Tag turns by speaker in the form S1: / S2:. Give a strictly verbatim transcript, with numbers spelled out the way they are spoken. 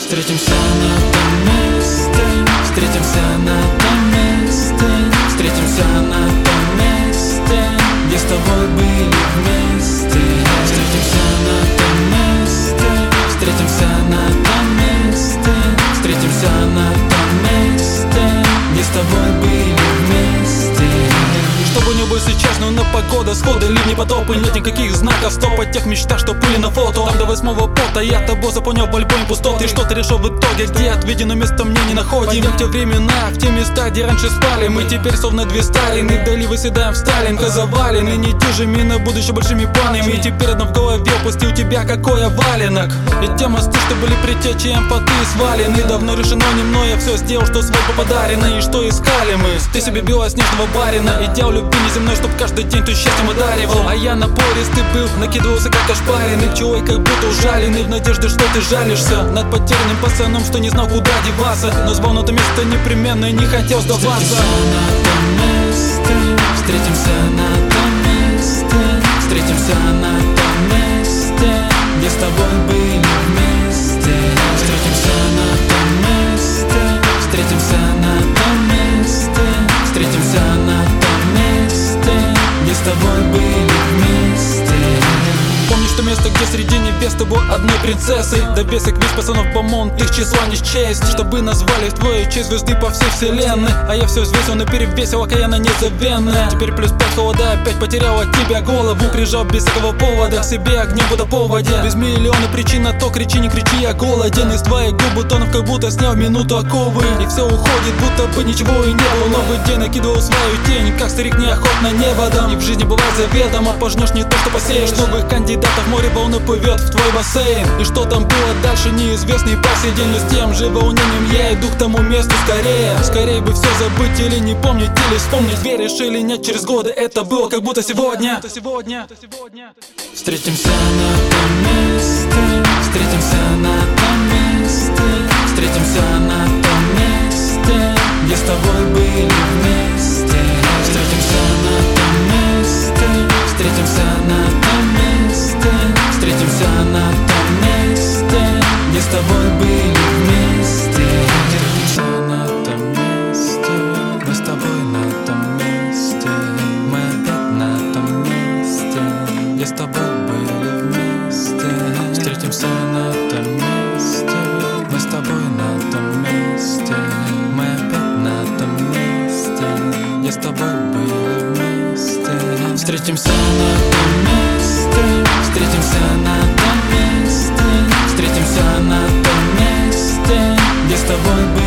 S1: Встретимся на том месте, встретимся на том месте, встретимся на том месте, где с тобой были вместе. Встретимся на том месте, встретимся на том месте, встретимся на том месте, где с тобой были вместе. Чтобы не было сейчас, но на погода, сходы, ливни, потопы. Нет никаких знаков, стоп от тех мечтах, что были на фото. Там до восьмого пота я тобой запомнил в альбоме пустоты. Что ты решил в итоге, где отведено место мне не находим. Пойдем в те времена, в те места, где раньше спали. Мы теперь словно две Сталины, вдали выседаем в Сталинка завалены недюжими на будущее большими планами. И теперь одно в голове, пустил тебя какой валенок. Ведь те мосты, что были предтечи эмпаты свалены. Давно решено не мной, я все сделал, что свой подарено. И что искали мы? Ты себе белоснежного барина, идеал любви неземной, чтоб каждый день ты счастьем одаривал. А я напористый был, накидывался как ошпаренный, пчелой как будто ужаленный, в надежде, что ты жалишься над потерянным пацаном, что не знал, куда деваться, но звал на то место непременно и не хотел сдаваться. Встретимся на том месте, встретимся на том месте, где с тобой были вместе. Встретимся на том месте, встретимся на том месте, встретимся на том месте, где с тобой были вместе. Помнишь то место, где среди невесты был одной принцессой? До бесок весь пацанов помон, их числа не счесть, чтобы назвали в твою честь звезды по всей вселенной. А я все взвесил на перевесил, окаянно незабвенная. Теперь плюс пять холода, опять потерял от тебя голову. Прижал без всякого повода к себе огнем водоповоде. Без миллиона причин на то кричи, не кричи, я голоден. Из твоих губ бутонов как будто снял минуту оковы. И все уходит, будто бы ничего и не было. Новый день накидывал свою тень, как старик неохотно неводом. И в жизни бывает заведомо, пожнешь не то, что посеешь. Новых кандидатов море волны плывет в твой бассейн. И что там было дальше, неизвестно и по сей день. Но с тем же волнением я иду к тому месту скорее. Скорее бы все забыть или не помнить, или вспомнить. Веришь или нет, через годы это было как будто сегодня. Встретимся на том месте, встретимся на том месте, встретимся на том месте, где с тобой были вместе. Встретимся на том месте, встретимся на том месте, встретимся на том месте, где с тобой были вместе. Встретимся на том месте, мы с тобой на том месте, мы опять на том месте, где с тобой были вместе. Встретимся на том месте, мы с тобой на том месте, мы опять на том месте, где с тобой были вместе. Встретимся на том месте, встретимся на том месте, встретимся на том месте, где с тобой были.